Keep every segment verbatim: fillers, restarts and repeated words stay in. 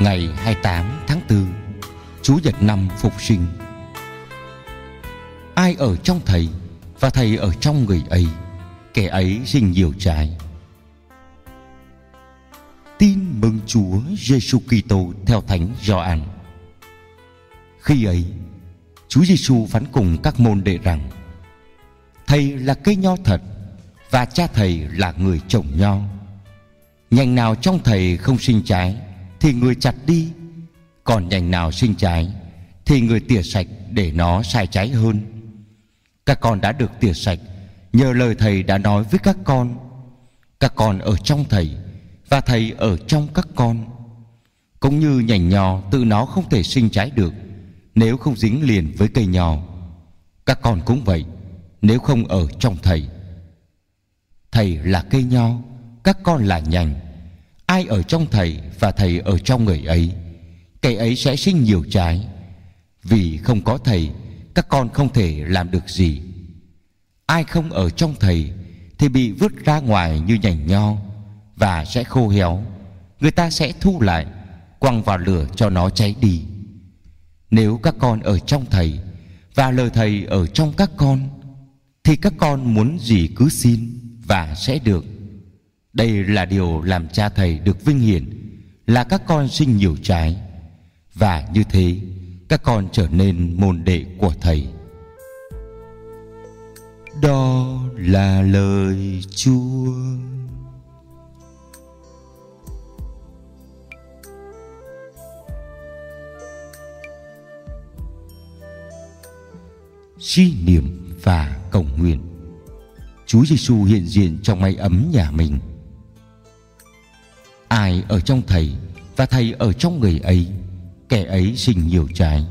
Ngày hai mươi tám tháng tư, Chúa Nhật năm Phục sinh. Ai ở trong Thầy và Thầy ở trong người ấy, kẻ ấy sinh nhiều trái. Tin mừng Chúa Giêsu Kitô theo Thánh Gioan. Khi ấy, Chúa Giêsu phán cùng các môn đệ rằng: Thầy là cây nho thật, và Cha Thầy là người trồng nho. Nhành nào trong Thầy không sinh trái thì người chặt đi, còn nhành nào sinh trái thì người tỉa sạch để nó sai trái hơn. Các con đã được tỉa sạch nhờ lời Thầy đã nói với các con. Các con ở trong Thầy và Thầy ở trong các con. Cũng như nhành nho tự nó không thể sinh trái được nếu không dính liền với cây nho, các con cũng vậy nếu không ở trong Thầy. Thầy là cây nho, các con là nhành. Ai ở trong Thầy và Thầy ở trong người ấy, cây ấy sẽ sinh nhiều trái. Vì không có Thầy, các con không thể làm được gì. Ai không ở trong Thầy thì bị vứt ra ngoài như nhành nho và sẽ khô héo. Người ta sẽ thu lại, quăng vào lửa cho nó cháy đi. Nếu các con ở trong Thầy và lời Thầy ở trong các con, thì các con muốn gì cứ xin và sẽ được. Đây là điều làm Cha Thầy được vinh hiển, là các con sinh nhiều trái. Và như thế các con trở nên môn đệ của Thầy. Đó là lời Chúa. Suy niệm và cầu nguyện. Chúa Giêsu hiện diện trong mái ấm nhà mình. Ai ở trong Thầy và Thầy ở trong người ấy, kẻ ấy sinh nhiều trái.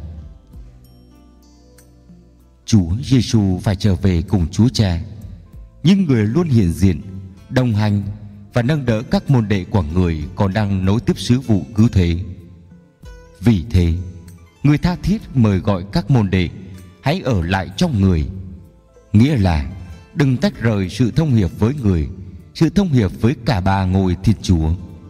Chúa Giêsu phải trở về cùng Chúa Cha, nhưng người luôn hiện diện, đồng hành và nâng đỡ các môn đệ của người còn đang nối tiếp sứ vụ cứu thế. Vì thế, người tha thiết mời gọi các môn đệ hãy ở lại trong người, nghĩa là đừng tách rời sự thông hiệp với người, sự thông hiệp với cả ba ngôi Thiên Chúa.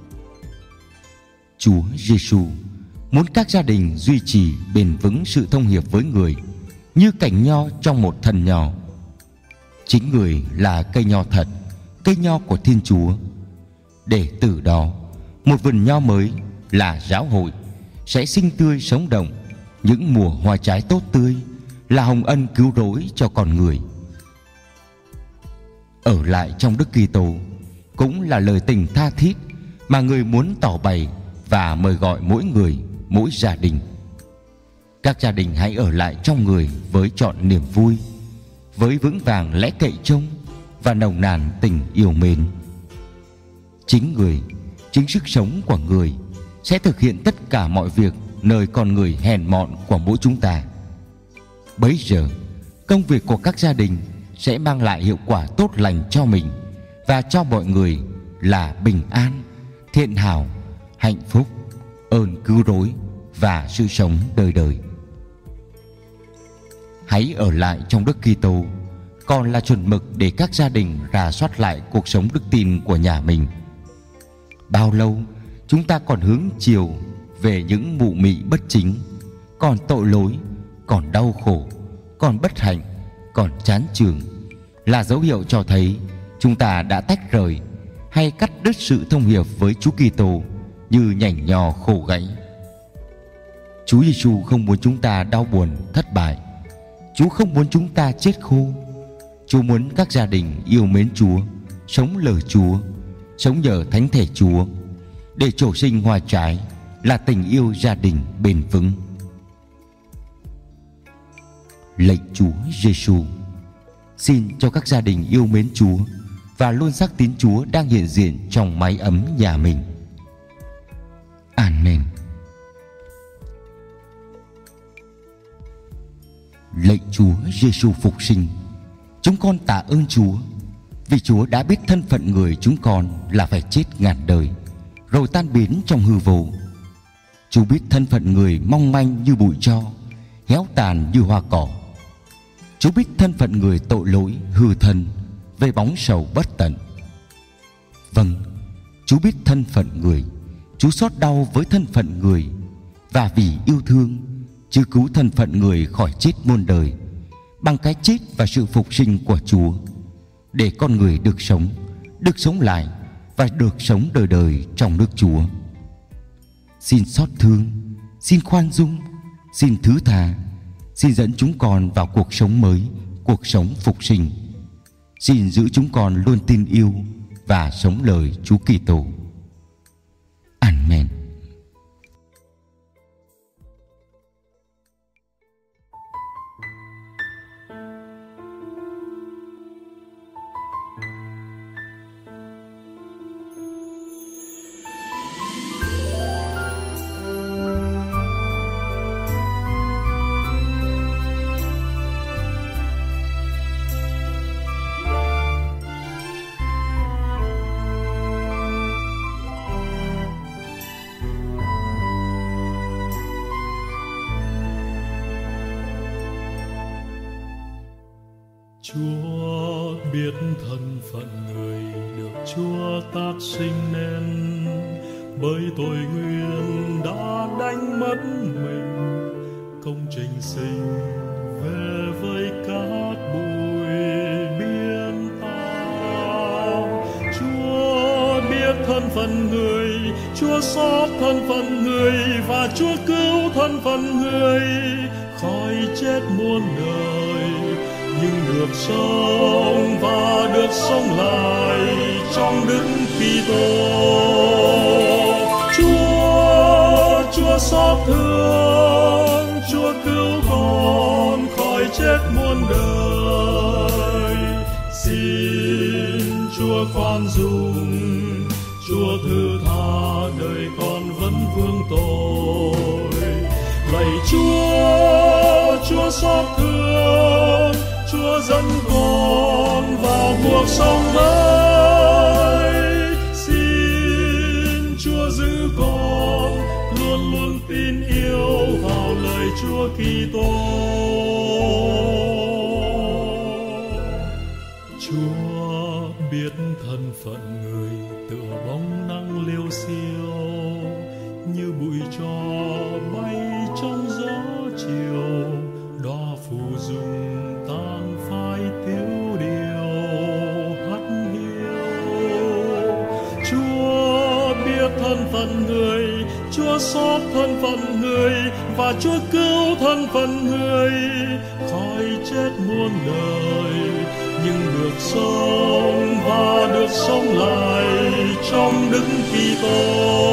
Chúa Giêsu muốn các gia đình duy trì bền vững sự thông hiệp với người như cành nho trong một thân nho. Chính người là cây nho thật, cây nho của Thiên Chúa. Để từ đó, một vườn nho mới là giáo hội sẽ sinh tươi sống động những mùa hoa trái tốt tươi, là hồng ân cứu rỗi cho con người. Ở lại trong Đức Kitô cũng là lời tình tha thiết mà người muốn tỏ bày và mời gọi mỗi người, mỗi gia đình. Các gia đình hãy ở lại trong người với trọn niềm vui, với vững vàng lẽ cậy trông và nồng nàn tình yêu mến. Chính người, chính sức sống của người sẽ thực hiện tất cả mọi việc nơi con người hèn mọn của mỗi chúng ta. Bấy giờ, công việc của các gia đình sẽ mang lại hiệu quả tốt lành cho mình và cho mọi người là bình an, thiện hảo, hạnh phúc, ơn cứu rỗi và sự sống đời đời. Hãy ở lại trong Đức Kitô còn là chuẩn mực để các gia đình rà soát lại cuộc sống đức tin của nhà mình. Bao lâu chúng ta còn hướng chiều về những mụ mị bất chính, còn tội lỗi, còn đau khổ, còn bất hạnh, còn chán chường, là dấu hiệu cho thấy chúng ta đã tách rời hay cắt đứt sự thông hiệp với Chúa Kitô như nhành nho khô gãy. Chúa Giêsu không muốn chúng ta đau buồn, thất bại. Chúa không muốn chúng ta chết khô. Chúa muốn các gia đình yêu mến Chúa, sống lời Chúa, sống nhờ Thánh Thể Chúa, để trổ sinh hoa trái là tình yêu gia đình bền vững. Lạy Chúa Giêsu, xin cho các gia đình yêu mến Chúa và luôn xác tín Chúa đang hiện diện trong mái ấm nhà mình. Amen. Lạy Chúa Giêsu phục sinh, chúng con tạ ơn Chúa vì Chúa đã biết thân phận người chúng con là phải chết ngàn đời rồi tan biến trong hư vô. Chúa biết thân phận người mong manh như bụi tro, héo tàn như hoa cỏ. Chúa biết thân phận người tội lỗi, hư thân, về bóng sầu bất tận. Vâng, Chúa biết thân phận người, Chúa xót đau với thân phận người, và vì yêu thương, Chúa cứu thân phận người khỏi chết muôn đời bằng cái chết và sự phục sinh của Chúa, để con người được sống, được sống lại và được sống đời đời trong nước Chúa. Xin xót thương, xin khoan dung, xin thứ tha, xin dẫn chúng con vào cuộc sống mới, cuộc sống phục sinh. Xin giữ chúng con luôn tin yêu và sống lời Chúa Kitô. Amen. Chúa biết thân phận người được Chúa tác sinh nên, bởi tội nguyên đã đánh mất mình, công trình sinh về với cát bụi biển tao. Chúa biết thân phận người, Chúa xót thân phận người, và Chúa cứu thân phận người khỏi chết muôn đời, nhưng được sống và được sống lại trong Đức Kitô. Chúa, Chúa xót thương, Chúa cứu con khỏi chết muôn đời. Xin Chúa khoan dung, Chúa thứ tha đời con vẫn vương tội. Lạy Chúa, Chúa xót thương, Chúa dẫn con vào cuộc sống mới. Xin Chúa giữ con luôn luôn tin yêu vào lời Chúa Kitô. Chúa biết thân phận người tựa bóng nắng liêu xiêu, như bụi tro bay trong gió chiều, đóa phù dung tan phai tiêu điều hắt hiu. Chúa biết thân phận người, Chúa xót thân phận người, và Chúa cứu thân phận người khỏi chết muôn đời, nhưng được sống và được sống lại trong Đức Kitô.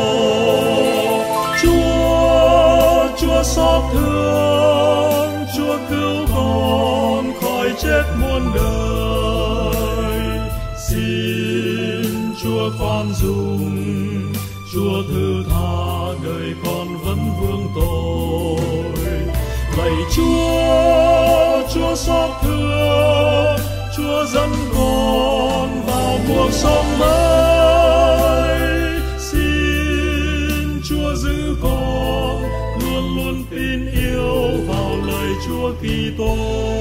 Chúa, Chúa xót thương, Chúa cứu con khỏi chết muôn đời. Xin Chúa khoan dung, Chúa thứ tha đời con vẫn vương tội. Lạy Chúa, Chúa xót thương, Chúa dẫn con vào cuộc sống mới. Xin Chúa giữ con luôn luôn tin yêu vào lời Chúa Kitô.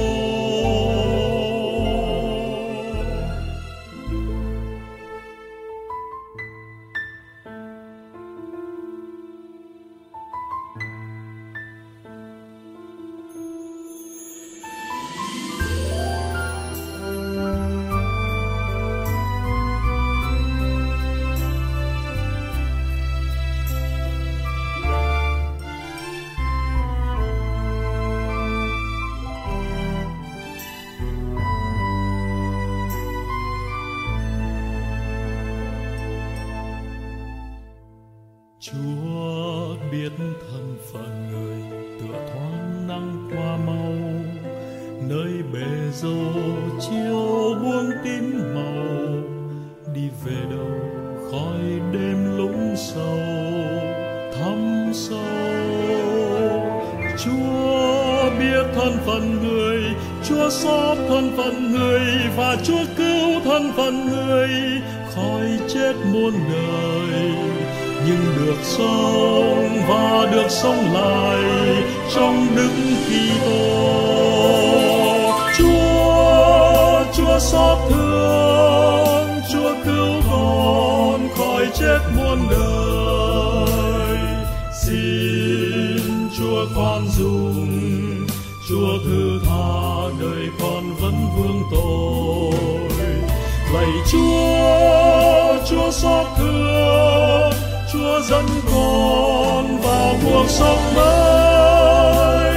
Chúa biết thân phận người tựa thoáng nắng qua mau, nơi bể dâu chiều buông tím màu, đi về đâu khỏi đêm lũng sâu thăm sâu. Chúa biết thân phận người, Chúa xót thân phận người, và Chúa cứu thân phận người khỏi chết muôn đời, nhưng được sống và được sống lại trong Đức Kitô. Chúa, Chúa xót thương, Chúa cứu con khỏi chết muôn đời. Chúa thứ tha đời con vẫn vương tội. Lạy Chúa, Chúa xót thương, Chúa dẫn con vào cuộc sống mới.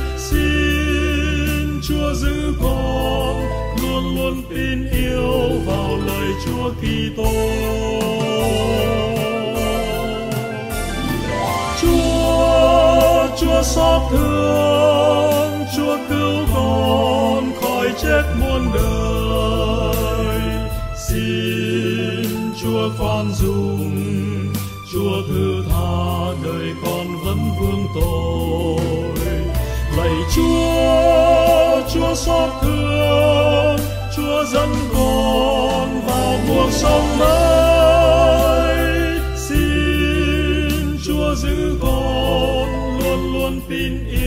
Xin Chúa giữ con luôn luôn tin yêu vào lời Chúa Kitô. Chúa, Chúa xót thương, Chúa cứu con khỏi chết muôn đời. Xin Chúa khoan dung, Chúa thứ tha đời con vẫn vương tội. Lạy Chúa, Chúa xót thương, Chúa dẫn con vào cuộc sống mới. Xin Chúa giữ con luôn luôn tin yêu